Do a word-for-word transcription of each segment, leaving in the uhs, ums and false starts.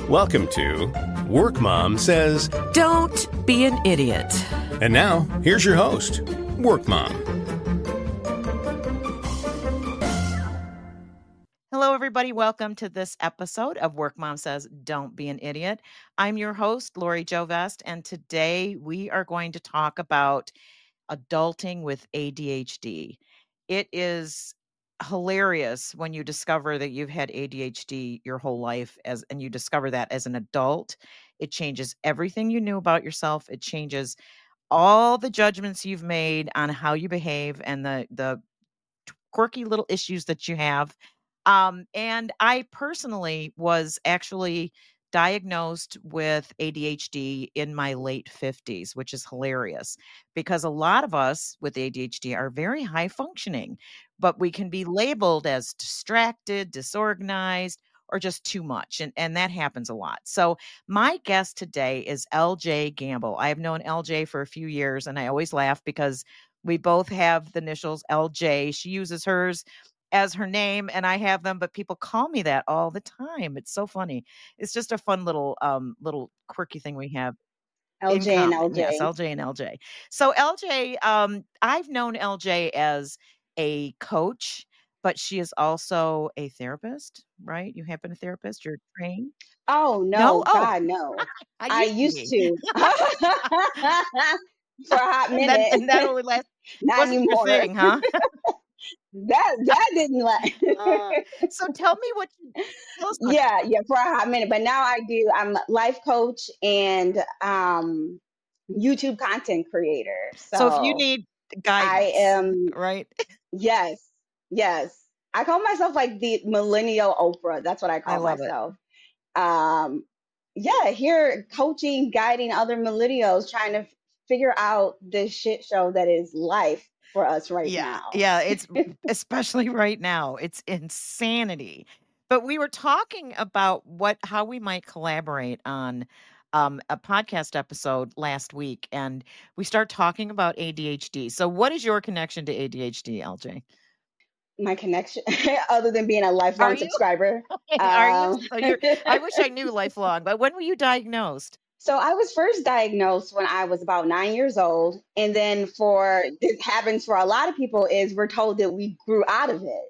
Welcome to Work Mom Says, Don't be an idiot. And now, here's your host, Work Mom. Hello, everybody. Welcome to this episode of Work Mom Says, Don't Be an Idiot. I'm your host, Lori Jo Vest, and today we are going to talk about adulting with A D H D. It is hilarious when you discover that you've had A D H D your whole life as and you discover that as an adult. It changes everything you knew about yourself. It changes all the judgments you've made on how you behave and the the quirky little issues that you have. Um, and I personally was actually diagnosed with A D H D in my late fifties, which is hilarious because a lot of us with A D H D are very high functioning, but we can be labeled as distracted, disorganized, or just too much. And, and that happens a lot. So my guest today is L J Gamble. I have known L J for a few years, and I always laugh because we both have the initials L J. She uses hers as her name, and I have them, but people call me that all the time. It's so funny. It's just a fun little um little quirky thing we have in L J and common. Yes, L J. L J and L J. So L J, um, I've known L J as a coach, but she is also a therapist, right? You have been a therapist. You're trained. Oh no, No? Oh, God, no. I I used used to be. to for a hot And that, minute. and that only lasts. Not Wasn't your anymore. thing, huh? That that didn't last. Uh, so tell me what you tell us what Yeah, yeah, for a hot minute. But now I do. I'm a life coach and um YouTube content creator. So if you So need I guidance, am right? yes, yes. I call myself like the millennial Oprah. That's what I I call love it. myself. Um, yeah, here coaching, guiding other millennials, trying to f- figure out this shit show that is life for us right Yeah, now. yeah, it's especially right now. It's insanity. But we were talking about what how we might collaborate on um, a podcast episode last week, and we start talking about A D H D. So, what is your connection to A D H D, L J? My connection, other than being a Are lifelong you? subscriber. Are you? Um, So you're. I wish I knew lifelong, but when were you diagnosed? so I was first diagnosed when I was about nine years old. And then for this happens for a lot of people is we're told that we grew out of it.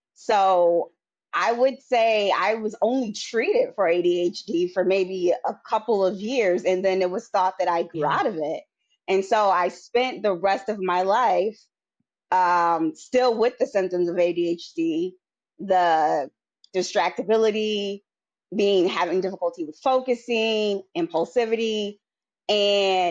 So I would say I was only treated for A D H D for maybe a couple of years, and then it was thought that I grew Yeah. out of it. And so I spent the rest of my life um, still with the symptoms of A D H D, the distractibility, being having difficulty with focusing, impulsivity, and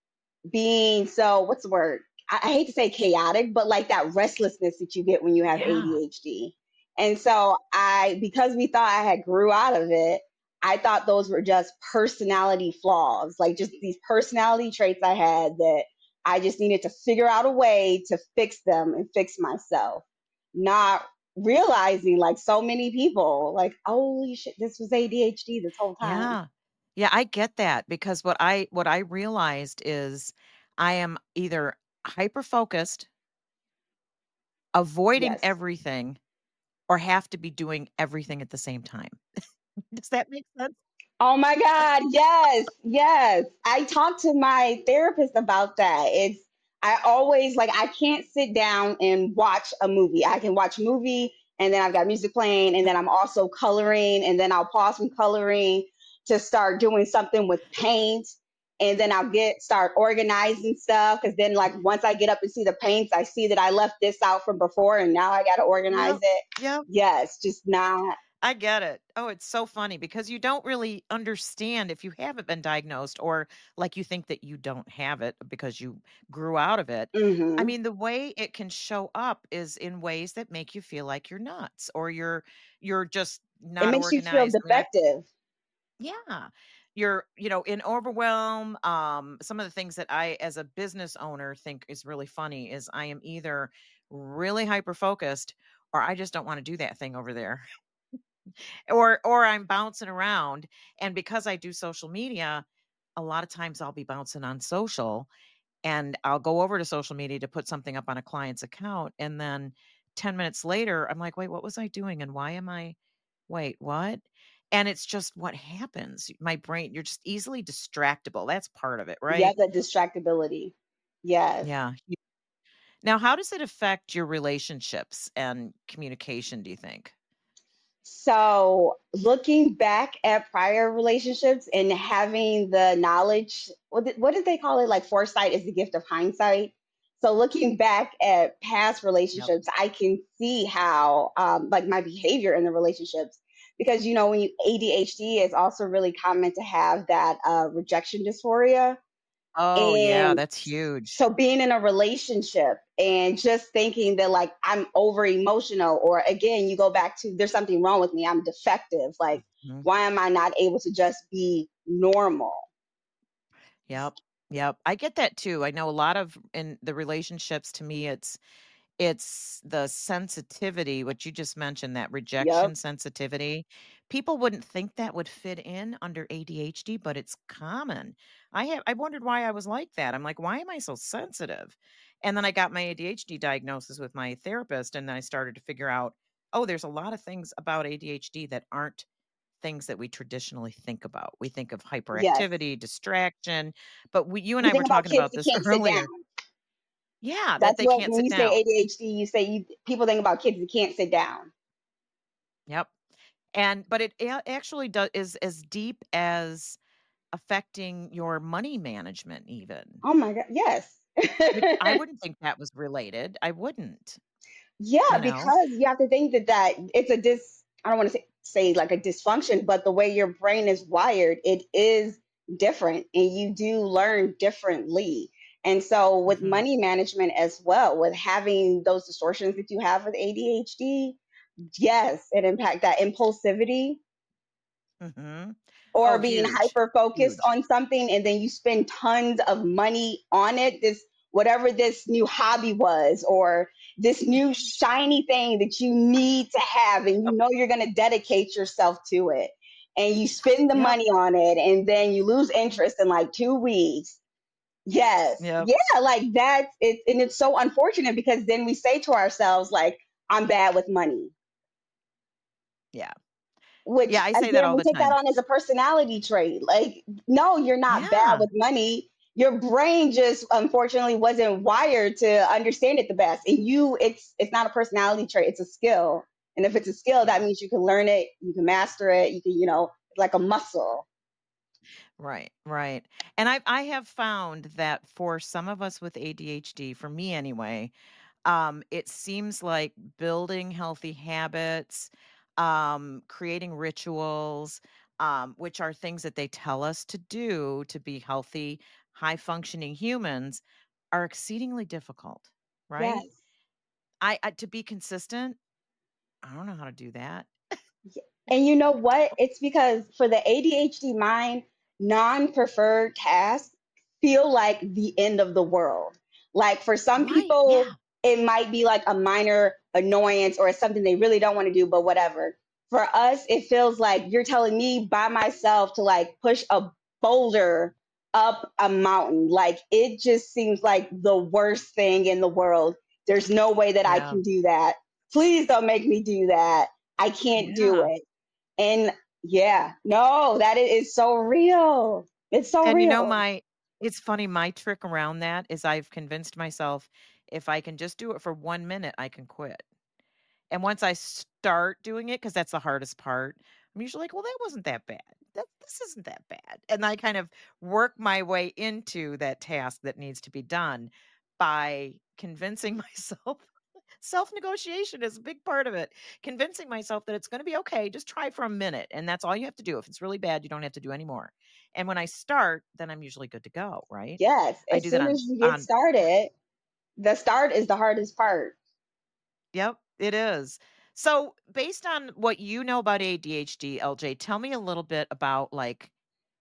being so what's the word? I, I hate to say chaotic, but like that restlessness that you get when you have Yeah. A D H D. And so I, because we thought I had grew out of it, I thought those were just personality flaws, like just these personality traits I had that I just needed to figure out a way to fix them and fix myself, not realizing like so many people, like, holy shit, this was A D H D this whole time. Yeah. Yeah, I get that because what I what I realized is I am either hyper focused, avoiding Yes. everything, or have to be doing everything at the same time. Does that make sense? Oh my God. Yes. Yes. I talked to my therapist about that. It's, I always like, I can't sit down and watch a movie. I can watch a movie and then I've got music playing and then I'm also coloring and then I'll pause from coloring to start doing something with paint. And then I'll get, start organizing stuff. Cause then like once I get up and see the paints, I see that I left this out from before and now I got to organize Yep. it. Yep. Yes. Just not. I get it. Oh, it's so funny because you don't really understand if you haven't been diagnosed or like you think that you don't have it because you grew out of it. I Mm-hmm. mean, the way it can show up is in ways that make you feel like you're nuts or you're you're just It not makes you feel organized. I mean, I defective. yeah. You're, you know, in overwhelm. Um, some of the things that I, as a business owner, think is really funny is I am either really hyper focused or I just don't want to do that thing over there. or or I'm bouncing around. And because I do social media, a lot of times I'll be bouncing on social and I'll go over to social media to put something up on a client's account. And then ten minutes later, I'm like, wait, what was I doing? And why am I, wait, what? And it's just what happens. My brain, you're just easily distractible. That's part of it, Yeah, right? the distractibility. Yes. Yeah. Y- Now, how does it affect your relationships and communication, do you think? So looking back at prior relationships and having the knowledge, what did, what did they call it? Like foresight is the gift of hindsight. So looking back at past Yep. relationships, I can see how um, like my behavior in the relationships, because you know when you A D H D, it's also really common to have that uh, rejection dysphoria. Oh, yeah, And that's huge. so being in a relationship and just thinking that like I'm over emotional, or again, you go back to there's something wrong with me, I'm defective. Like, Mhm. why am I not able to just be normal? Yep. Yep. I get that too. I know a lot of in the relationships to me it's it's the sensitivity, what you just mentioned, that Yep. rejection sensitivity. People wouldn't think that would fit in under A D H D, but it's common. I have I wondered why I was like that. I'm like, why am I so sensitive? And then I got my A D H D diagnosis with my therapist, and then I started to figure out, oh, there's a lot of things about A D H D that aren't things that we traditionally think about. We think of Yes. hyperactivity, distraction, but we, you and You I were think about talking kids about that this can't sit down. earlier. Yeah, that That's they what, can't when sit you say down. A D H D, you say you, people think about kids that can't sit down. Yep. And but it a- actually does is as deep as affecting your money management even, Oh my God. Yes. which I wouldn't think that was related. I wouldn't, Yeah, you know. because you have to think that that it's a dis. I don't want to say, say like a dysfunction, but the way your brain is wired, it is different, and you do learn differently. And so, with Mhm. money management as well, with having those distortions that you have with A D H D, yes, it impact that impulsivity, Mhm. or Oh, being huge. hyper focused Huge. on something and then you spend tons of money on it, this whatever this new hobby was, or this new shiny thing that you need to have, and you Yep. know you're going to dedicate yourself to it, and you spend the Yep. money on it and then you lose interest in like two weeks. Yes, Yep. yeah, like that's it. And it's so unfortunate because then we say to ourselves like, I'm bad with money, Yeah. which Yeah, I say that again all we the take that time. on as a personality trait. Like, no, you're not bad Yeah. with money. Your brain just unfortunately wasn't wired to understand it the best. And you, it's it's not a personality trait, it's a skill. And if it's a skill, that Yeah. means you can learn it, you can master it, you can, you know, like a muscle. Right, right. And I I have found that for some of us with A D H D, for me anyway, um, it seems like building healthy habits, um, creating rituals, um, which are things that they tell us to do to be healthy, high functioning humans, are exceedingly difficult, right? Yes. I, I to be consistent, I don't know how to do that. And you know what? It's because for the A D H D mind, non preferred tasks feel like the end of the world. Like for some Right. people, Yeah. it might be like a minor annoyance or something they really don't want to do, but whatever. For us, it feels like you're telling me by myself to like push a boulder up a mountain. Like it just seems like the worst thing in the world. There's no way that I Yeah. can do that. Please don't make me do that. I can't do Yeah. it. And yeah, no, that i- is so real. It's so And you know, real. my it's funny, my trick around that is I've convinced myself if I can just do it for one minute, I can quit. And once I start doing it, because that's the hardest part, I'm usually like, "Well, that wasn't that bad. That this isn't that bad." And I kind of work my way into that task that needs to be done by convincing myself. Self-negotiation is a big part of it. Convincing myself that it's gonna be okay, just try for a minute, and that's all you have to do. If it's really bad, you don't have to do any more. And when I start, then I'm usually good to go, right? Yes, I as do that soon on as you get on started, the start is the hardest part. Yep, it is. So, based on what you know about A D H D, L J, tell me a little bit about like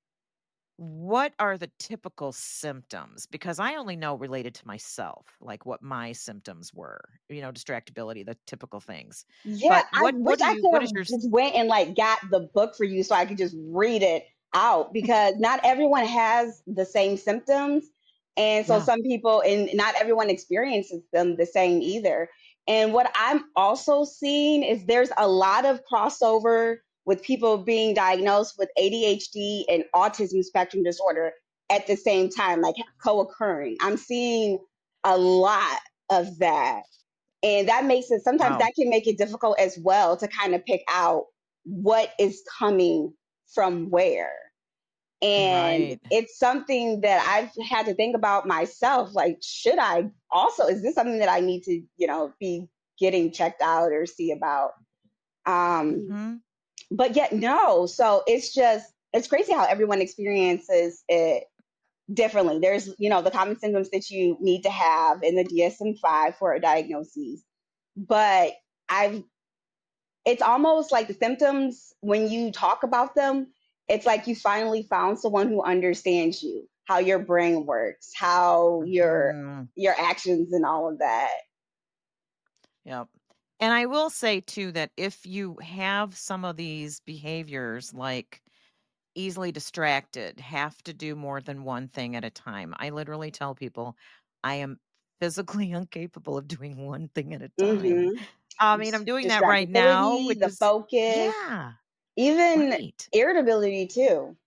what are the typical symptoms? Because I only know related to myself, like what my symptoms were, you know, distractibility, the typical things. Yeah, But I what what wish do I you could what have is your s- just went and like got the book for you so I could just read it out, because not everyone has the same symptoms. And so yeah. some people, and not everyone experiences them the same either. And what I'm also seeing is there's a lot of crossover with people being diagnosed with A D H D and autism spectrum disorder at the same time, like co-occurring. I'm seeing a lot of that. And that makes it, sometimes Wow. that can make it difficult as well to kind of pick out what is coming from where. And Right. it's something that I've had to think about myself. Like, should I also, is this something that I need to, you know, be getting checked out or see about? Um, hmm but yet, no. So it's just, it's crazy how everyone experiences it differently. There's, you know, the common symptoms that you need to have in the D S M five for a diagnosis. But I've, it's almost like the symptoms, when you talk about them, it's like you finally found someone who understands you, how your brain works, how your hmm your actions and all of that. Yep. And I will say too that if you have some of these behaviors like easily distracted, have to do more than one thing at a time. I literally tell people I am physically incapable of doing one thing at a time. Mm-hmm. I mean, I'm doing that right now, Distractibility, which the is, focus, yeah, even right. irritability too.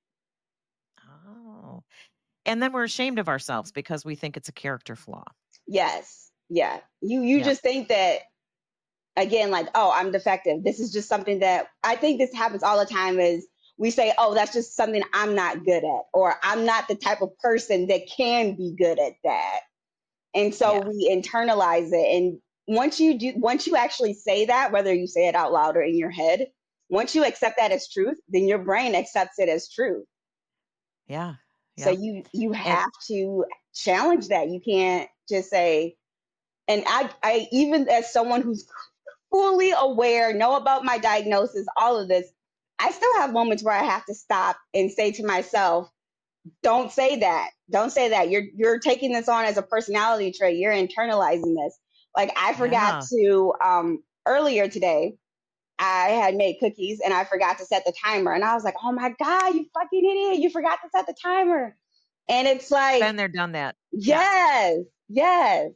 Oh. And then we're ashamed of ourselves because we think it's a character flaw. Yes. Yeah. You you Yep. just think that, again, like, oh, I'm defective. This is just something that I think this happens all the time is we say, oh, that's just something I'm not good at, or I'm not the type of person that can be good at that. And so Yeah. we internalize it. And once you do, once you actually say that, whether you say it out loud or in your head, once you accept that as truth, then your brain accepts it as truth. Yeah. So Yep. you you And have to challenge that. You can't just say, and I I even as someone who's fully aware, know about my diagnosis, all of this, I still have moments where I have to stop and say to myself, don't say that. Don't say that. You're you're taking this on as a personality trait. You're internalizing this. Like I forgot yeah. to um earlier today, I had made cookies and I forgot to set the timer. And I was like, oh my God, you fucking idiot. You forgot to set the timer. And it's like, Been there, done that. Yeah. yes, yes.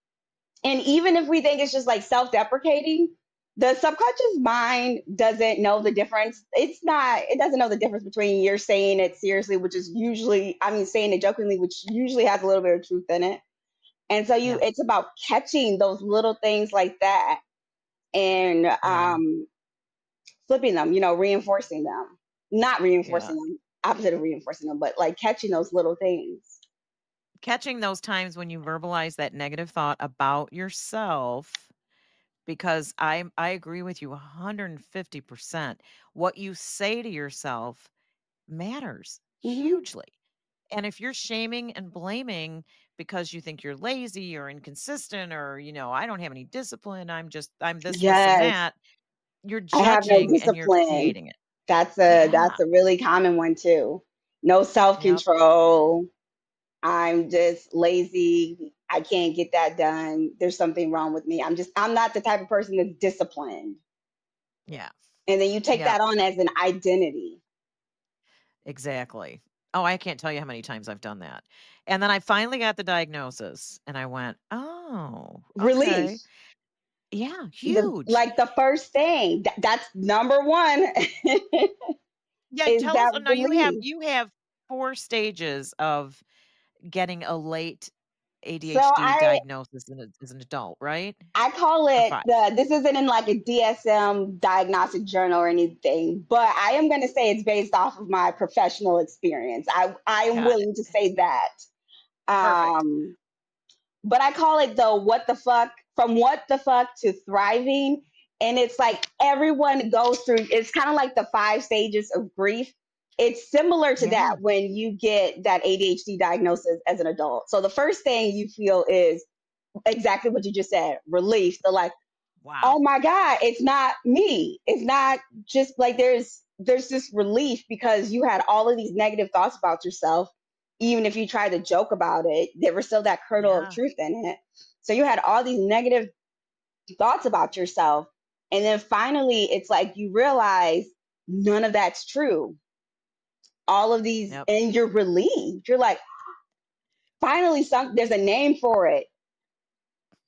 And even if we think it's just like self-deprecating, the subconscious mind doesn't know the difference. It's not, it doesn't know the difference between you're saying it seriously, which is usually, I mean, saying it jokingly, which usually has a little bit of truth in it. And so you, Yeah. it's about catching those little things like that and Yeah. um, flipping them, you know, reinforcing them, not Yeah. reinforcing them, opposite of reinforcing them, but like catching those little things. Catching those times when you verbalize that negative thought about yourself, because I I agree with you one hundred fifty percent. What you say to yourself matters Mm-hmm. hugely. And if you're shaming and blaming because you think you're lazy or inconsistent or, you know, I don't have any discipline, I'm just I'm this this and Yes, that, you're I have no judging and you're discipline. creating it. That's a Yeah. that's a really common one too. No Yep. self-control. I'm just lazy. I can't get that done. There's something wrong with me. I'm just I'm not the type of person that's disciplined. Yeah. And then you take Yep. that on as an identity. Exactly. Oh, I can't tell you how many times I've done that. And then I finally got the diagnosis and I went, "Oh, Relief. okay." Yeah, The huge. like the first thing. Th- that's number one Yeah, is tell us. that Oh, no, you have relief. you have four stages of getting a late So A D H D I diagnosis as, a, as an adult, right? I call Or it five. the this isn't in like a D S M diagnostic journal or anything, but I am going to say it's based off of my professional experience. I I am Got it. willing to say that. Perfect. Um, but I call it the what the fuck, from what the fuck to thriving. And it's like everyone goes through, it's kind of like the five stages of grief. It's similar to Yeah. that when you get that A D H D diagnosis as an adult. So the first thing you feel is exactly what you just said, relief. The like, oh Wow. my God, it's not me. It's not just like there's there's this relief because you had all of these negative thoughts about yourself. Even if you tried to joke about it, there was still that kernel of Yeah. truth in it. So you had all these negative thoughts about yourself. And then finally it's like you realize none of that's true. All of these, Yep. and you're relieved. You're like, finally some there's a name for it.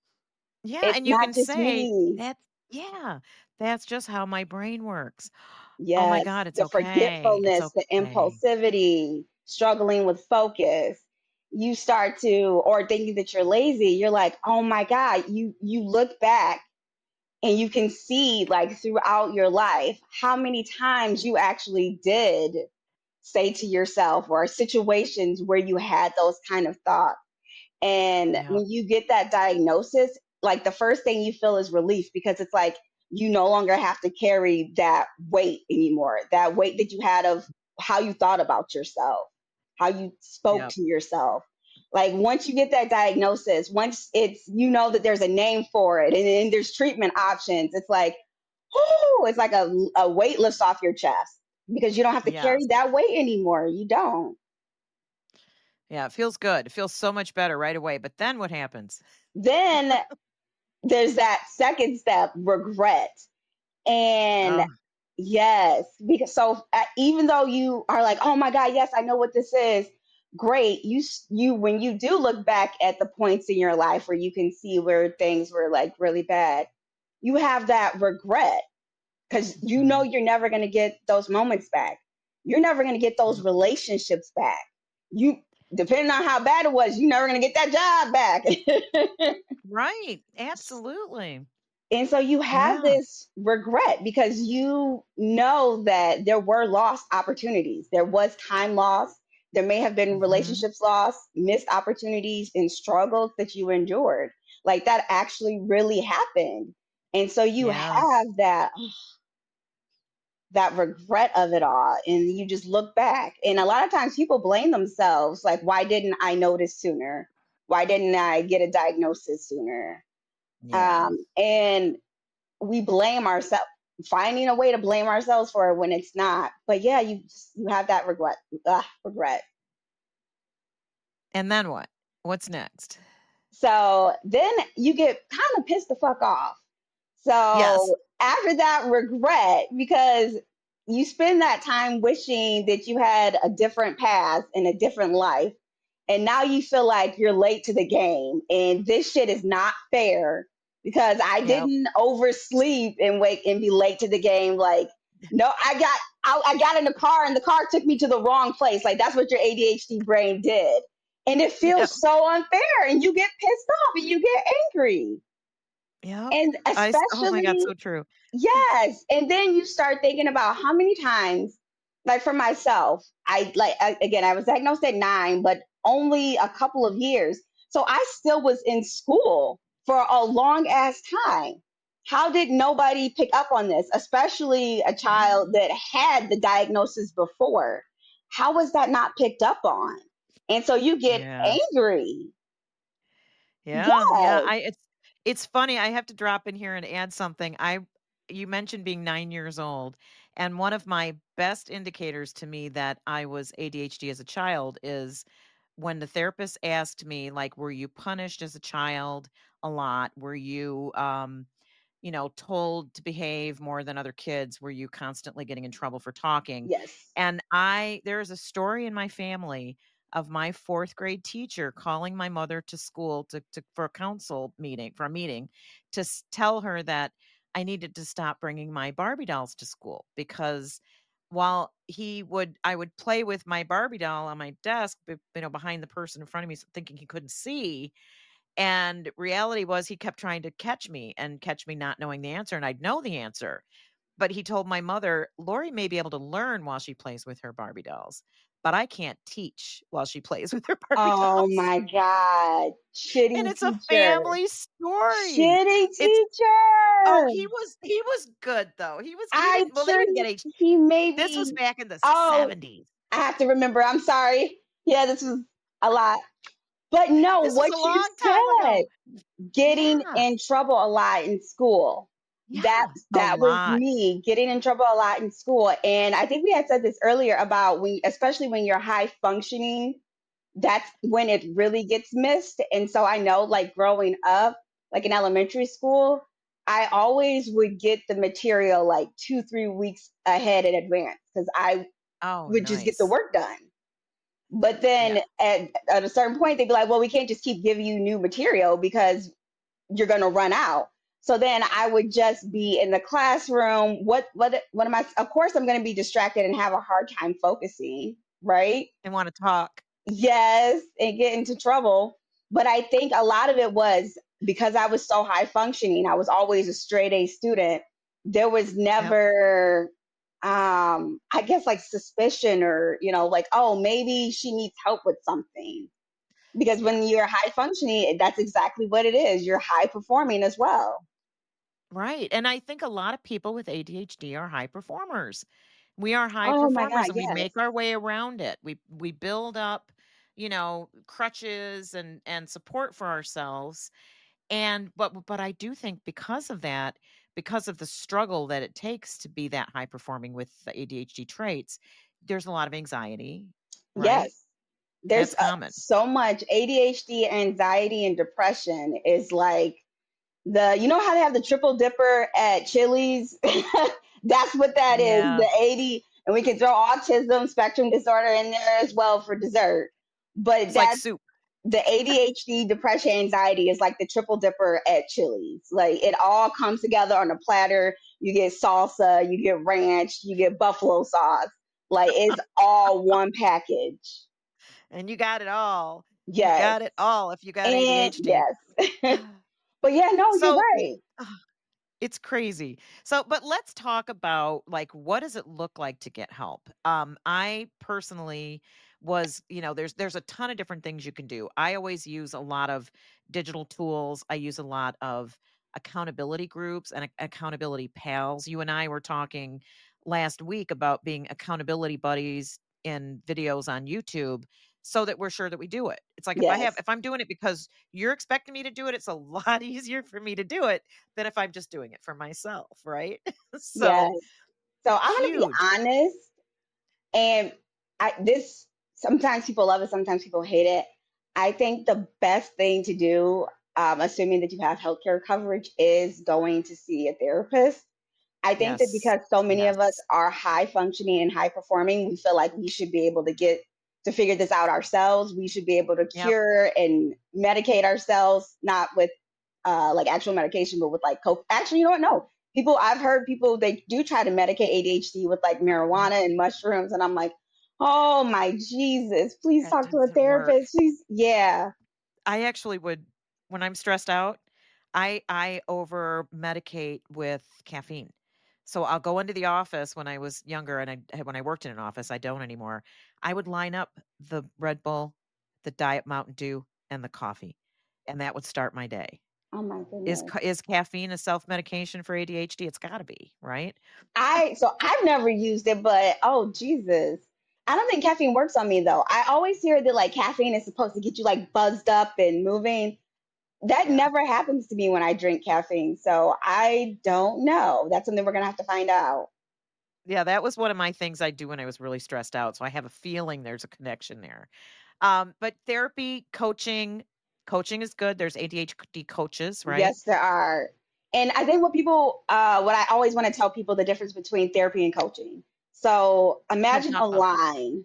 Yeah, It's and you not can just say me. that's yeah, that's just how my brain works. Oh my Yes, God, it's the okay. It's forgetfulness, the okay. impulsivity, struggling with focus. You start to, or thinking that you're lazy, you're like, oh my God, you you look back and you can see like throughout your life how many times you actually did say to yourself or situations where you had those kind of thoughts. And Yeah. when you get that diagnosis, like the first thing you feel is relief because it's like you no longer have to carry that weight anymore. That weight that you had of how you thought about yourself, how you spoke Yep. to yourself. Like once you get that diagnosis, once it's you know that there's a name for it and then there's treatment options, it's like, oh, it's like a, a weight lifts off your chest because you don't have to carry Yes. that weight anymore. You don't. Yeah, it feels good. It feels so much better right away. But then what happens? Then there's that second step, regret. And Oh, yes, because so uh, even though you are like, oh my God, yes, I know what this is. Great. You s- you when you do look back at the points in your life where you can see where things were like really bad, you have that regret because you know mhm. you're never going to get those moments back. You're never going to get those Yep. relationships back. You depending on how bad it was, you're never going to get that job back. Right. Absolutely. And so you have Yeah. this regret because you know that there were lost opportunities. There was time lost. There may have been Hmm. relationships lost, missed opportunities, and struggles that you endured. Like that actually really happened. And so you Yes. have that that regret of it all and you just look back. And a lot of times people blame themselves like why didn't I notice sooner? Why didn't I get a diagnosis sooner? Yeah. Um, and we blame ourselves, finding a way to blame ourselves for it when it's not. But yeah, you you have that regret. Ugh, regret. And then what? What's next? So then you get kind of pissed the fuck off. Yes. So after that regret, because you spend that time wishing that you had a different path and a different life, and now you feel like you're late to the game, and this shit is not fair because I Yep. didn't oversleep and wake and be late to the game. Like, no, I got I, I got in the car and the car took me to the wrong place. Like that's what your A D H D brain did, and it Yep. feels so unfair, and you get pissed off and you get angry, Yep. and I s oh my god, especially so true. yes. And then you start thinking about how many times, like for myself, I like, I, again, I was diagnosed at nine, but only a couple of years. So I still was in school for a long ass time. How did nobody pick up on this, especially a child that had the diagnosis before? How was that not picked up on? And so you get Yes. angry. Yeah, yeah, Yes, I it's it's funny, I have to drop in here and add something. I You mentioned being nine years old, and one of my best indicators to me that I was A D H D as a child is when the therapist asked me, like, "Were you punished as a child a lot? Were you, um, you know, told to behave more than other kids? Were you constantly getting in trouble for talking?" yes, And I there is a story in my family of my fourth grade teacher calling my mother to school to to for a council meeting for a meeting to s tell her that I needed to stop bringing my Barbie dolls to school because while he would I would play with my Barbie doll on my desk, b you know, behind the person in front of me, s thinking he couldn't see, and reality was he kept trying to catch me and catch me not knowing the answer, and I'd know the answer. But he told my mother, "Lori may be able to learn while she plays with her Barbie dolls, but I can't teach while she plays with her Barbie oh dolls." my God, And shitty it's a teacher. family story. Shitty It's Oh, teacher. he was he was good though. He was he I'm didn't well, they sure didn't get he, H he this was maybe. back in the Oh, seventies. I have to remember. I'm sorry. Yeah, this was a lot. But no, This was what a you long time said, ago. getting Yeah. in trouble a lot in school. That Yeah, a that was lot. me getting in trouble a lot in school. And I think we had said this earlier about when, especially when you're high functioning, that's when it really gets missed. And so I know, like growing up, like in elementary school, I always would get the material like two, three weeks ahead in advance because I Oh, would just get the nice. work done. But Yeah. then at, at a certain point, they'd be like, well, we can't just keep giving you new material because you're going to run out. So then I would just be in the classroom. What what what am I? Of course, I'm going to be distracted and have a hard time focusing, right? I want to talk. Yes, and get into trouble. But I think a lot of it was because I was so high functioning. I was always a straight A student. There was Yep. never, um, I guess, like suspicion or, you know, like, oh, maybe she needs help with something. Because Yeah. when you're high functioning, that's exactly what it is. You're high performing as well. Right. And I think a lot of people with A D H D are high performers. We are high Oh my performers God, and we yes. make our way around it. We we build up, you know, crutches and and support for ourselves. And but but I do think because of that, because of the struggle that it takes to be that high performing with the A D H D traits, there's a lot of anxiety, right? Yes. There's That's uh, common. so much A D H D, anxiety, and depression is like the, you know how they have the triple dipper at Chili's? That's what that is. Yeah. The eighty, and we can throw autism spectrum disorder in there as well for dessert. But It's like that's soup. the A D H D, depression, anxiety is like the triple dipper at Chili's. Like it all comes together on a platter. You get salsa, you get ranch, you get buffalo sauce. Like it's all one package. And you got it all. You Yes. got it all if you got And A D H D. yes. But yeah, no, you're So right. it's crazy. So, but let's talk about like what does it look like to get help? Um, I personally was, you know, there's there's a ton of different things you can do. I always use a lot of digital tools. I use a lot of accountability groups and ac- accountability pals. You and I were talking last week about being accountability buddies in videos on YouTube so that we're sure that we do it. It's like if I have Yes. if I'm doing it because you're expecting me to do it, it's a lot easier for me to do it than if I'm just doing it for myself, right? Yes. So So I'm gonna be huge. honest, and I this sometimes people love it, sometimes people hate it. I think the best thing to do, um, assuming that you have healthcare coverage, is going to see a therapist. I think that Yes. because so many of us Yes. are high functioning and high performing, we feel like we should be able to get to figure this out ourselves. We should be able to Yep. cure and medicate ourselves, not with uh, like actual medication, but with like coke. Actually, you don't know. People, I've heard people they do try to medicate A D H D with like Mhm. marijuana and mushrooms, and I'm like, oh my Jesus, please That talk to a doesn't work. therapist. She's yeah. I actually would when I'm stressed out, I I over medicate with caffeine. So I'll go into the office when I was younger and I when I worked in an office, I don't anymore. I would line up the Red Bull, the Diet Mountain Dew, and the coffee, and that would start my day. Oh my Is goodness. ca is caffeine a self-medication for A D H D? It's gotta be, right? I so I've never used it, but oh Jesus. I don't think caffeine works on me though. I always hear that like caffeine is supposed to get you like buzzed up and moving. That Yeah. never happens to me when I drink caffeine. So I don't know. That's something we're gonna have to find out. Yeah, that was one of my things I do when I was really stressed out, so I have a feeling there's a connection there. Um, but therapy, coaching coaching is good. There's A D H D coaches, right? Yes, there are. And I think what people uh what I always want to tell people the difference between therapy and coaching. So Let's imagine talk a about that. line.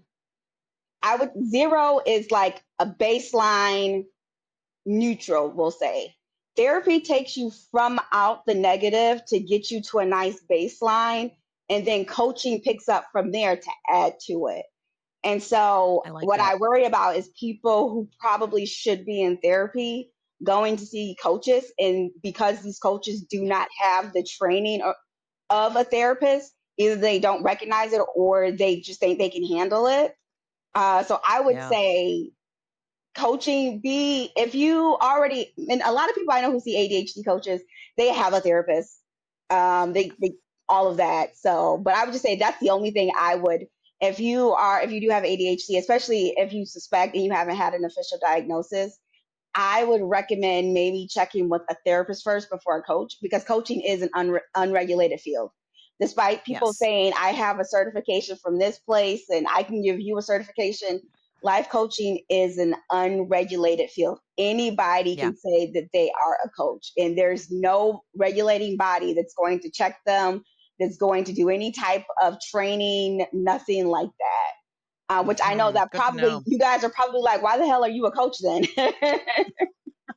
I would zero is like a baseline neutral, we'll say. Therapy takes you from out the negative to get you to a nice baseline, and then coaching picks up from there to add to it. And so, I like what that. I worry about is people who probably should be in therapy going to see coaches, and because these coaches do Yeah, not have the training o- of a therapist, either they don't recognize it or they just think they can handle it. Uh, so, I would yeah, say coaching be if you already and a lot of people I know who see A D H D coaches, they have a therapist. Um they, they all of that. So, but I would just say that's the only thing I would if you are if you do have A D H D, especially if you suspect and you haven't had an official diagnosis, I would recommend maybe checking with a therapist first before a coach because coaching is an unre- unregulated field. Despite people yes, saying, I have a certification from this place and I can give you a certification, life coaching is an unregulated field. Anybody yeah. can say that they are a coach, and there's no regulating body that's going to check them, that's going to do any type of training, nothing like that. Uh, which I know Mhm. that Good to probably know. you guys are probably like, why the hell are you a coach then?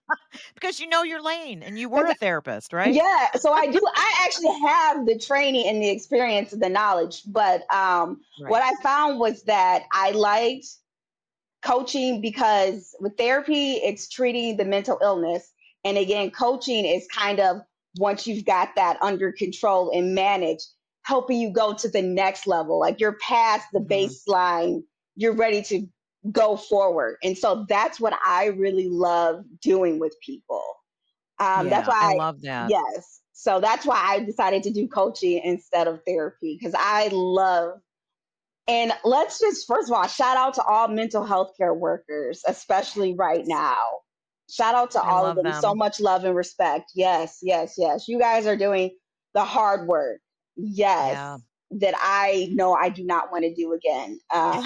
Because you know your lane and you were a therapist, right? Yeah, so I do. I actually have the training and the experience and the knowledge, but um, Right. what I found was that I liked coaching because with therapy, it's treating the mental illness, and again, coaching is kind of once you've got that under control and managed, helping you go to the next level. Like you're past the Mhm. baseline, you're ready to go forward, and so that's what I really love doing with people. Um, that's Yeah, I why, love that. yes. So that's why I decided to do coaching instead of therapy because I love, and let's just, first of all, shout out to all mental health care workers, especially right now. Shout out to I all of love them. So them. much love and respect. Yes, yes, yes. You guys are doing the hard work. Yes. Yeah, That I know I do not want to do again. Uh,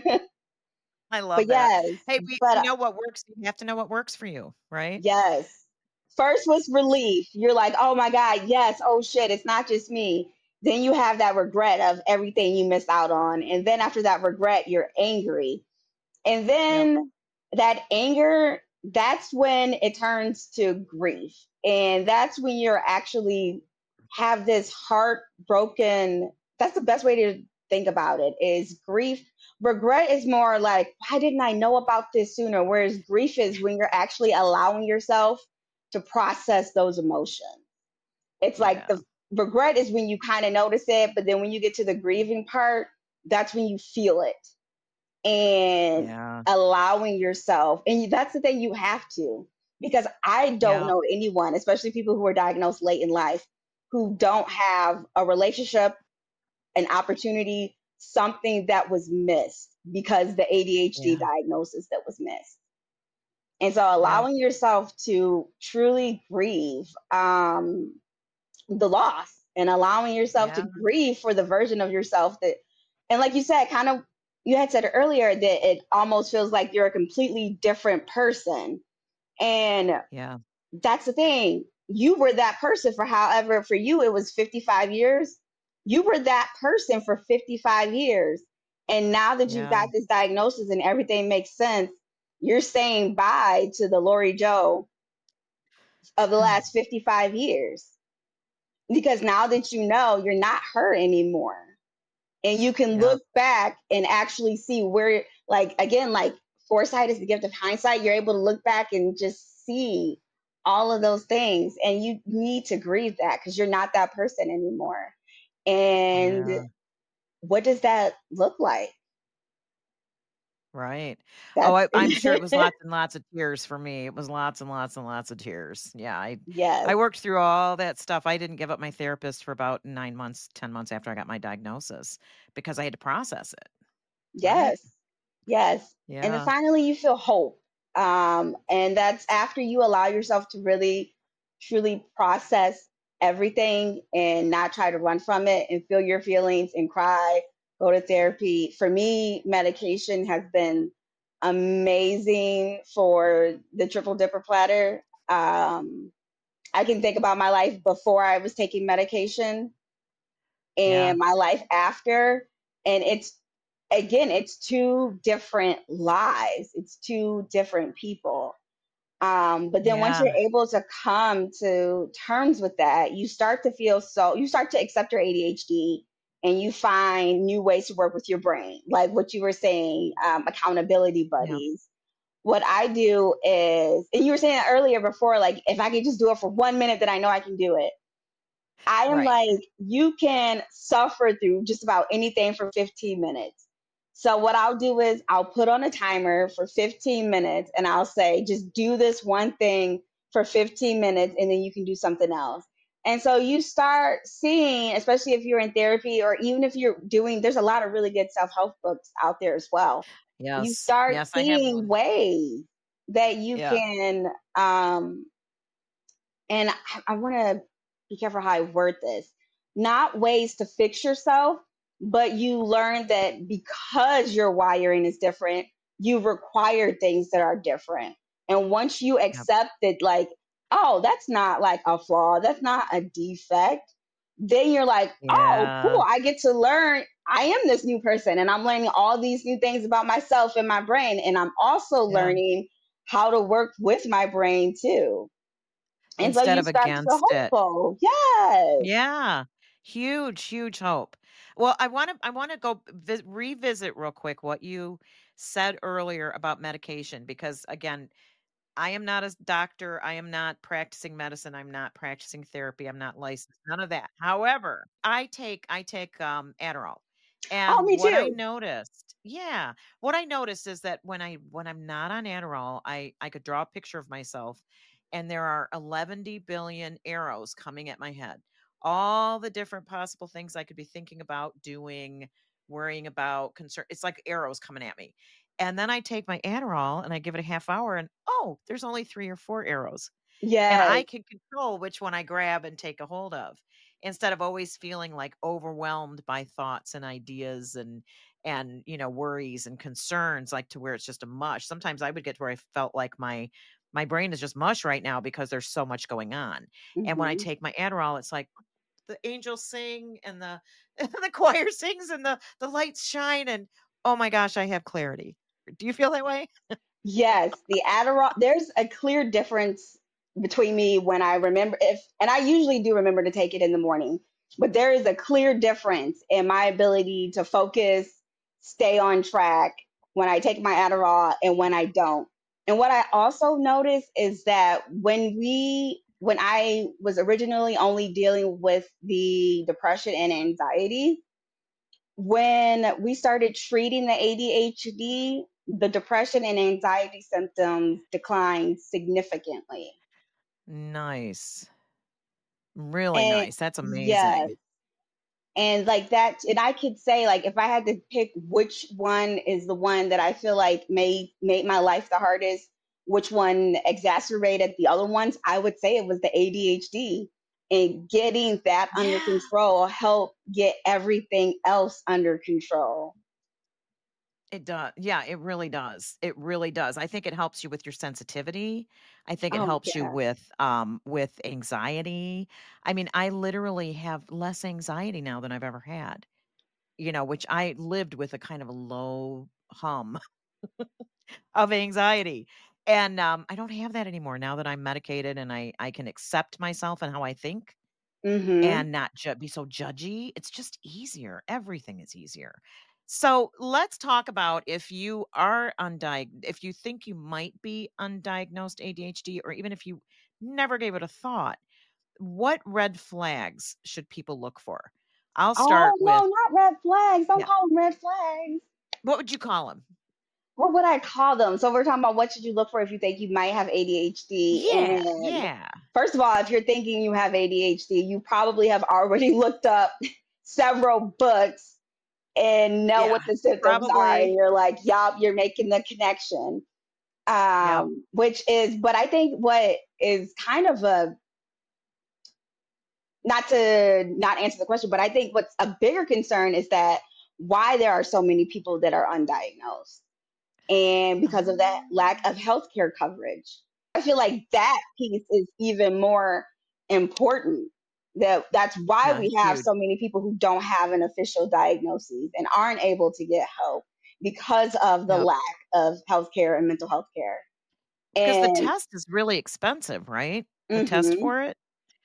I but love that. yes, Hey, we but you know what works, you have to know what works for you, right? yes. First was relief. You're like, oh my God, yes, oh shit, it's not just me. Then you have that regret of everything you missed out on. And then after that regret, you're angry. And Yep. then that anger, that's when it turns to grief. And that's when you're actually have this heartbroken, that's the best way to think about it is grief. Regret is more like, why didn't I know about this sooner? Whereas grief is when you're actually allowing yourself to process those emotions. It's like Yeah. the regret is when you kind of notice it, but then when you get to the grieving part, that's when you feel it and Yeah. allowing yourself. And that's the thing, you have to, because I don't Yeah. know anyone, especially people who are diagnosed late in life, who don't have a relationship, an opportunity, something that was missed because the A D H D Yeah. diagnosis that was missed. And so Yeah. allowing yourself to truly grieve um, the loss and allowing yourself to Yeah. grieve for the version of yourself that, and like you said, kind of, you had said earlier that it almost feels like you're a completely different person. And Yeah. that's the thing. You were that person for however, for you, it was fifty-five years. You were that person for fifty-five years. And now that you've Yeah. got this diagnosis and everything makes sense, you're saying bye to the Lori Joe of the last fifty-five years. Because now that you know you're not her anymore. And you can Yeah. look back and actually see where, like, again, like foresight is the gift of hindsight. You're able to look back and just see all of those things. And you need to grieve that because you're not that person anymore. And Yeah. what does that look like? Right. Oh, That's, I I'm sure it was lots and lots of tears for me. It was lots and lots and lots of tears. Yeah, I yes, I worked through all that stuff. I didn't give up my therapist for about nine months, ten months after I got my diagnosis because I had to process it, right? yes, yes. And then Yeah. finally, you feel hope. Um, and that's after you allow yourself to really, truly process everything and not try to run from it and feel your feelings and cry, go to therapy. For me, medication has been amazing for the triple dipper platter. Um, I can think about my life before I was taking medication Yeah. and my life after. And it's, again, it's two different lives, it's two different people. Um, but then once Yeah. you're able to come to terms with that, you start to feel so, you start to accept your A D H D and you find new ways to work with your brain, like what you were saying, um, accountability Yeah. buddies. What I do is, and you were saying earlier before, like if I could just do it for one minute, then I know I can do it. I am Right. like, you can suffer through just about anything for fifteen minutes. So, what I'll do is I'll put on a timer for fifteen minutes and I'll say, just do this one thing for fifteen minutes and then you can do something else. And so you start seeing, especially if you're in therapy or even if you're doing, there's a lot of really good self help books out there as well. You Yes. start Yes, I have seeing one. ways that you Yeah. can um, and I, I want to be careful how I word this. Not ways to fix yourself, but you learn that because your wiring is different, you require things that are different. And once you Yep. accept it, like, oh, that's not like a flaw, that's not a defect, then you're like, oh, Yeah. cool, I get to learn. I am this new person, and I'm learning all these new things about myself and my brain. And I'm also Yeah. learning how to work with my brain too. And so Instead you of start to feel against it. hopeful. Yes. Yeah. Huge, huge hope. Well, I want to I want to go vi- revisit real quick what you said earlier about medication because again, I am not a s- doctor. I am not practicing medicine. I'm not practicing therapy. I'm not licensed. None of that. However, I take I take um Adderall. Oh, And me what I too. noticed, yeah, what I noticed is that when I when I'm not on Adderall, I I could draw a picture of myself and there are eleven billion arrows coming at my head. All the different possible things I could be thinking about, doing, worrying about, concern. It's like arrows coming at me. And then I take my Adderall and I give it a half hour and, oh, there's only three or four arrows. And I Yes. can control which one I grab and take a hold of instead of always feeling like overwhelmed by thoughts and ideas and and you know worries and concerns like to where it's just a mush. Sometimes I would get to where I felt like my my brain is just mush right now because there's so much going on. And when I Hmm. take my Adderall, it's like the angels sing and the the choir sings and the the lights shine and oh my gosh, I have clarity. Do you feel that way? Yes, the Adderall, there's a clear difference between me when I remember if, and I usually do remember to take it in the morning, but there is a clear difference in my ability to focus, stay on track when I take my Adderall and when I don't. And what I also notice is that when we, when I was originally only dealing with the depression and anxiety, when we started treating the A D H D, the depression and anxiety symptoms declined significantly. Nice. Really And nice. That's yes, amazing. and like that, and I could say like if I had to pick which one is the one that I feel like made made my life the hardest, which one exacerbated the other ones, I would say it was the A D H D. And getting that under Yeah. control helped get everything else under control. It does. Yeah, it really does. It really does. I think it helps you with your sensitivity. I think it Oh helps you yeah. with um with anxiety. I mean, I literally have less anxiety now than I've ever had. You know, which I lived with a kind of a low hum of anxiety. And um I don't have that anymore now that I'm medicated and I I can accept myself and how I think Mhm. and not ju- be so judgy. It's just easier. Everything is easier. So let's talk about if you are undiagnosed, if you think you might be undiagnosed A D H D, or even if you never gave it a thought, what red flags should people look for? I'll Oh, start with, no, not red flags. Don't yeah, call them red flags. what would you call them? What would I call them? So we're talking about what should you look for if you think you might have A D H D. Yeah, And yeah, first of all, if you're thinking you have A D H D, you probably have already looked up several books and know yeah, what the symptoms are. And probably. you're like, yup, you're making the connection. Yep. Um, which is, but I think what is kind of a, not to not answer the question, but I think what's a bigger concern is that why there are so many people that are undiagnosed and because of that lack of Um, healthcare coverage. I feel like that piece is even more important. That that's why yeah, we have huge. so many people who don't have an official diagnosis and aren't able to get help because of the Yep. lack of healthcare and mental health care. Because the And test is really expensive, right? The test mhm, for it.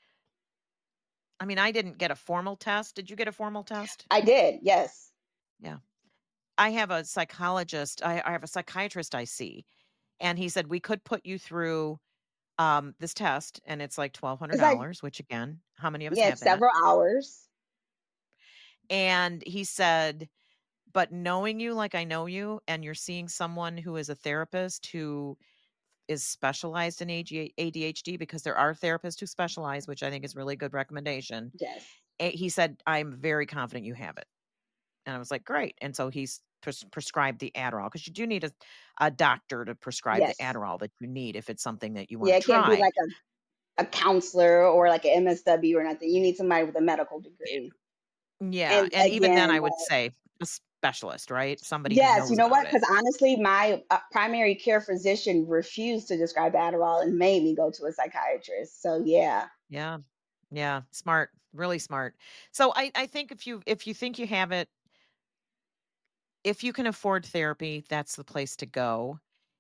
I mean, I didn't get a formal test. Did you get a formal test? I did, yes. Yeah. I have a psychologist, I, I have a psychiatrist I see, and he said we could put you through um, this test, and it's like It's like, twelve hundred dollars, which again, how many of us yeah, have it's that? several hours. And he said, but knowing you like I know you, and you're seeing someone who is a therapist who is specialized in A D H D, because there are therapists who specialize, which I think is really good recommendation. Yes. eh, He said, I'm very confident you have it. And I was like, great. And so he's pres- prescribed the Adderall because you do need a, a doctor to prescribe the Yes. Adderall that you need if it's something that you want Yeah, to it can't be try. like a, a counselor or like an M S W or nothing. You need somebody with a medical degree. Yeah. And And even then, again, I would say a specialist, right? Somebody who yes, you knows know about what? it. Because honestly, my uh, primary care physician refused to prescribe Adderall and made me go to a psychiatrist. So yeah. Yeah. Yeah. Smart. Really smart. So I, I think if you if you think you have it, if you can afford therapy, that's the place to go.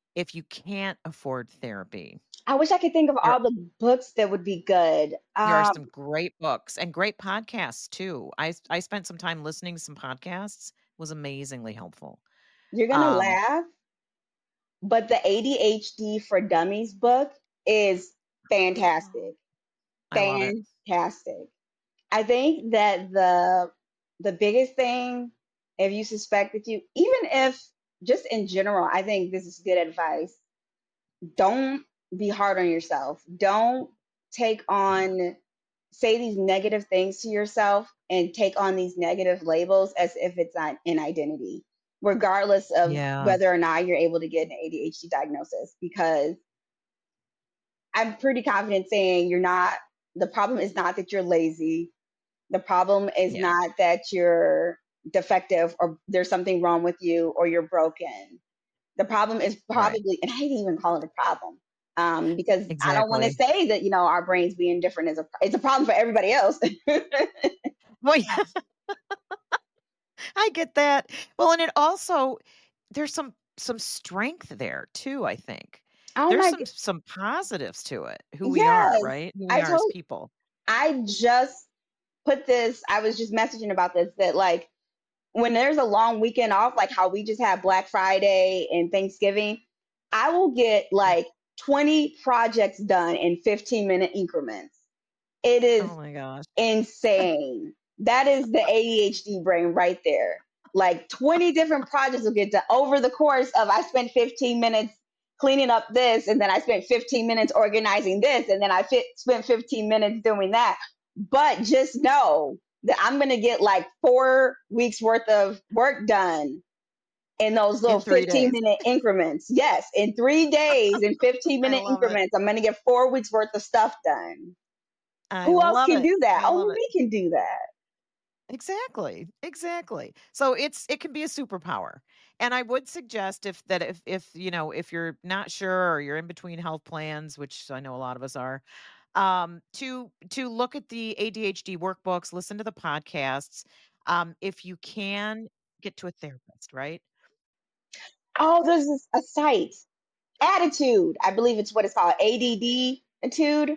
if you can't afford therapy, I wish I could think of there all the books that would be good. there are Um, some great books and great podcasts too. I s- I spent some time listening to some podcasts. Was amazingly helpful. you're gonna Um, laugh, but the A D H D for Dummies book is fantastic. I love it. Fantastic. I think that the the biggest thing, if you suspect that you, even if just in general, I think this is good advice. Don't be hard on yourself. Don't take on, say these negative things to yourself and take on these negative labels as if it's not an identity, regardless of Yeah. whether or not you're able to get an A D H D diagnosis. Because I'm pretty confident saying you're not, the problem is not that you're lazy. The problem is Yeah. not that you're defective or there's something wrong with you or you're broken. The problem is Right. probably, and I hate to even call it a problem, um, because I don't want to Exactly. say that, you know, our brains being different is a, it's a problem for everybody else. Well, yeah, I get that. Well, and it also there's some some strength there too, I think. Oh There's my, some some positives to it, who we are, yes. right? Who we I are as told, people. I just put this, I was just messaging about this, that like when there's a long weekend off, like how we just had Black Friday and Thanksgiving, I will get Mm. like twenty projects done in fifteen minute increments. It is Oh my gosh. insane. That is the A D H D brain right there. Like twenty different projects will get done over the course of, I spent fifteen minutes cleaning up this, and then I spent fifteen minutes organizing this, and then I fit, spent fifteen minutes doing that. But just know that I'm going to get like four weeks worth of work done in those little In three fifteen days. minute increments. Yes, in three days, in fifteen I minute love it. increments, I'm going to get four weeks worth of stuff done. I Who else love can it. do that? I love Only it. we can do that. Exactly. Exactly. So it's it can be a superpower. And I would suggest if that if if you know, if you're not sure or you're in between health plans, which I know a lot of us are, um, to to look at the A D H D workbooks, listen to the podcasts. Um, if you can get to a therapist, right? Oh, there's this, a site, Attitude. I believe it's what it's called, A D D Attitude.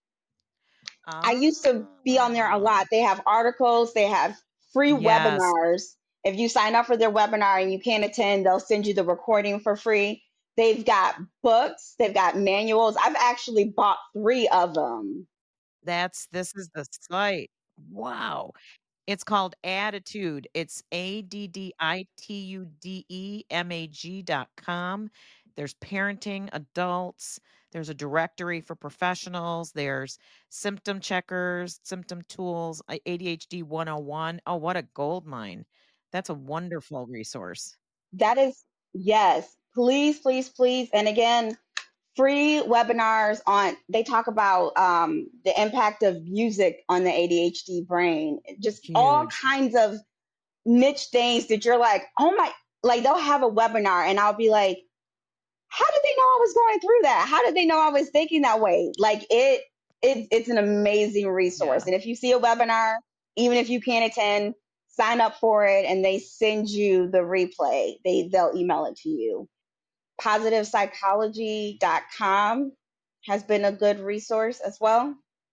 I used to be on there a Ah, lot. They have articles, they have free yes, webinars. If you sign up for their webinar and you can't attend, they'll send you the recording for free. They've got books, they've got manuals. I've actually bought three of them. that's this is the site. Wow. It's called Attitude. It's A D D I T U D E M A G dot com. There's parenting, adults. There's a directory for professionals. There's symptom checkers, symptom tools, uh, A D H D one oh one. Oh, what a gold mine. That's a wonderful resource. That is, yes, please, please, please. And again, free webinars on, they talk about um, the impact of music on the A D H D brain, just all Huge. kinds of niche things that you're like, oh my, like they'll have a webinar and I'll be like, how did they know I was going through that? How did they know I was thinking that way? Like it, it it's an amazing resource. Yeah. And if you see a webinar, even if you can't attend, sign up for it and they send you the replay. They they'll email it to you. positive psychology dot com has been a good resource as well.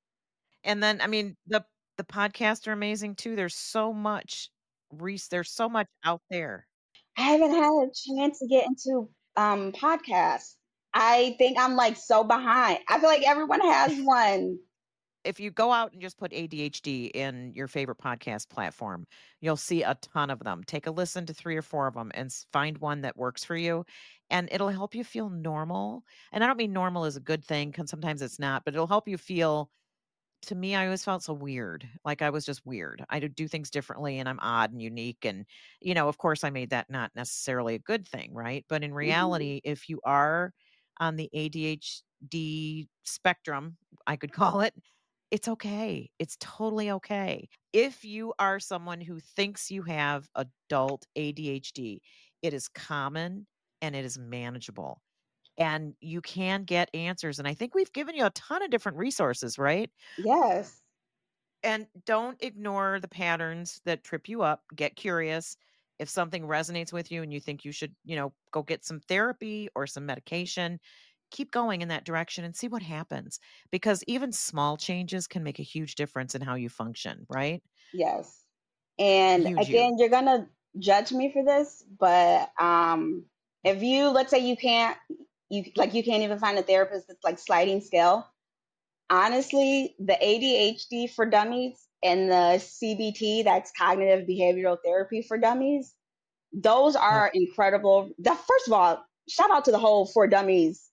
And then I mean the the podcasts are amazing too. There's so much res there's so much out there. I haven't had a chance to get into um podcasts. I think I'm like so behind. I feel like everyone has one. If you go out and just put A D H D in your favorite podcast platform, you'll see a ton of them. Take a listen to three or four of them and s- find one that works for you, and it'll help you feel normal. And I don't mean normal is a good thing because sometimes it's not, but it'll help you feel. To me, I always felt so weird. Like I was just weird. I do do things differently and I'm odd and unique. And, you know, of course, I made that not necessarily a good thing, right? But in Mhm. reality, if you are on the A D H D spectrum, I could call it, it's okay. It's totally okay. If you are someone who thinks you have adult A D H D, it is common and it is manageable. And you can get answers. And I think we've given you a ton of different resources, right? Yes. And don't ignore the patterns that trip you up. Get curious. If something resonates with you and you think you should, you know, go get some therapy or some medication, keep going in that direction and see what happens. Because even small changes can make a huge difference in how you function, right? Yes. And Huge, huge. again, you're gonna judge me for this, but um, if you, let's say you can't, you like you can't even find a therapist that's like sliding scale. Honestly, the A D H D for dummies and the C B T, that's cognitive behavioral therapy for dummies, those Yep. are incredible. The first of all, shout out to the whole For Dummies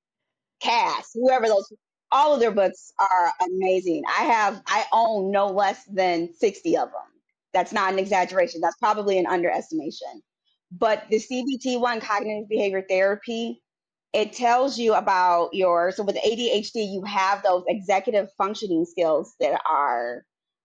cast, whoever those, all of their books are amazing. I have, I own no less than sixty of them. That's not an exaggeration. That's probably an underestimation. But the C B T one, cognitive behavior therapy, it tells you about your, so with A D H D, you have those executive functioning skills that are,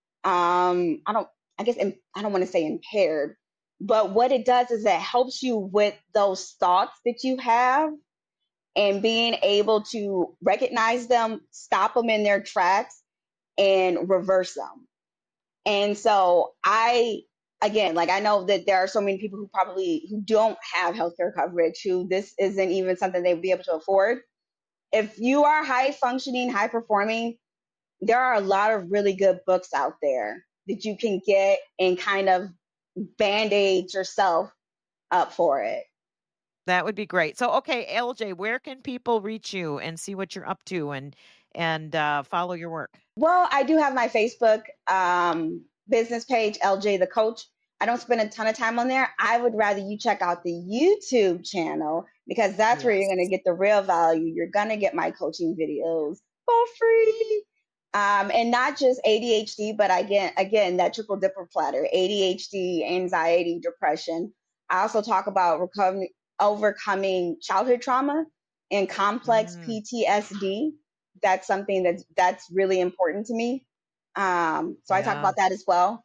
um, I don't, I guess, im- I don't want to say impaired, but what it does is it helps you with those thoughts that you have and being able to recognize them, stop them in their tracks, and reverse them. And so I, again, like I know that there are so many people who probably who don't have healthcare coverage, who this isn't even something they would be able to afford. If you are high functioning, high performing, there are a lot of really good books out there that you can get and kind of band-aid yourself up for it. That would be great. So, okay, L J, where can people reach you and see what you're up to and and uh, follow your work? Well, I do have my Facebook um, business page, L J the Coach. I don't spend a ton of time on there. I would rather you check out the YouTube channel because that's where you're Yes. going to get the real value. You're going to get my coaching videos for free. Um, and not just A D H D, but again, again, that triple dipper platter, A D H D, anxiety, depression. I also talk about recovering, overcoming childhood trauma and complex Mm, P T S D. That's something that's that's really important to me. Um, so I talk yeah. about that as well.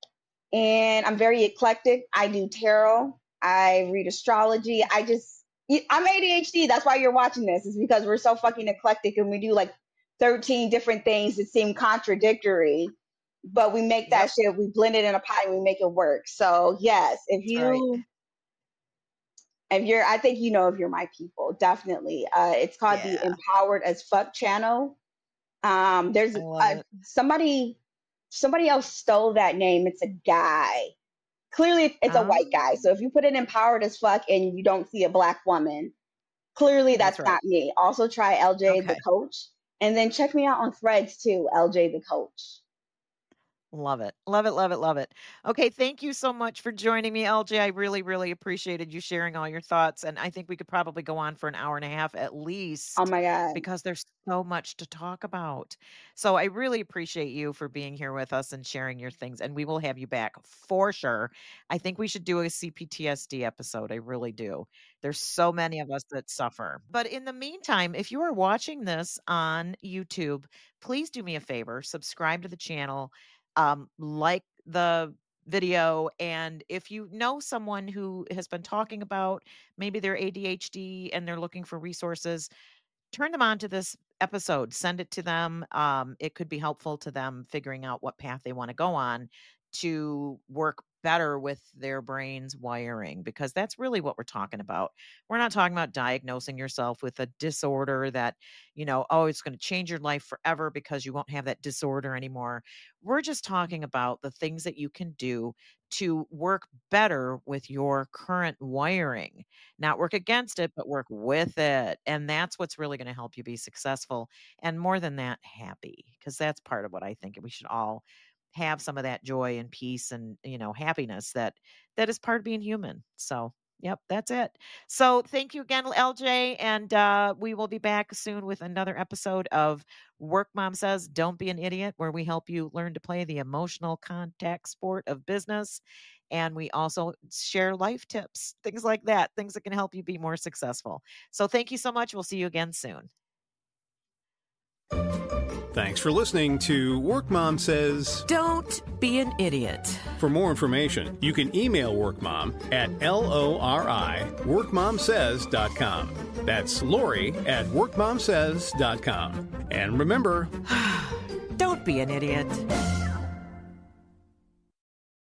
And I'm very eclectic. I do tarot. I read astrology. I just I'm A D H D. That's why you're watching this. Is because we're so fucking eclectic and we do like thirteen different things that seem contradictory, but we make that Yep. shit. We blend it in a pot and we make it work. So yes, if That's right. you if you're, I think you know if you're my people, definitely. Uh, it's called the Yeah. Empowered as Fuck channel. Um, there's I love uh, it. somebody somebody else stole that name. It's a guy. Clearly, it's a white guy. Um, So if you put in Empowered as Fuck and you don't see a black woman, clearly that's that's right. not me. Also try L J the Okay. Coach, and then check me out on Threads too, L J the Coach. Love it. Love it. Love it. Love it. Okay. Thank you so much for joining me, L J. I really, really appreciated you sharing all your thoughts. And I think we could probably go on for an hour and a half at Oh least my God. because there's so much to talk about. So I really appreciate you for being here with us and sharing your things. And we will have you back for sure. I think we should do a C P T S D episode. I really do. There's so many of us that suffer. But in the meantime, if you are watching this on YouTube, please do me a favor, subscribe to the channel, um, like the video. And if you know someone who has been talking about maybe their A D H D and they're looking for resources, turn them on to this episode, send it to them. Um, it could be helpful to them figuring out what path they want to go on to work better with their brain's wiring, because that's really what we're talking about. We're not talking about diagnosing yourself with a disorder that, you know, oh, it's going to change your life forever because you won't have that disorder anymore. We're just talking about the things that you can do to work better with your current wiring, not work against it, but work with it. And that's what's really going to help you be successful. And more than that, happy, because that's part of what I think we should all have, some of that joy and peace and, you know, happiness that that is part of being human. So, yep, that's it. So thank you again, L J. And uh, we will be back soon with another episode of Work Mom Says, Don't Be an Idiot, where we help you learn to play the emotional contact sport of business. And we also share life tips, things like that, things that can help you be more successful. So thank you so much. We'll see you again soon. Thanks for listening to Work Mom Says. Don't be an idiot. For more information, you can email WorkMom at L O R I work mom says dot com. That's Lori at work mom says dot com. And remember, Don't be an idiot.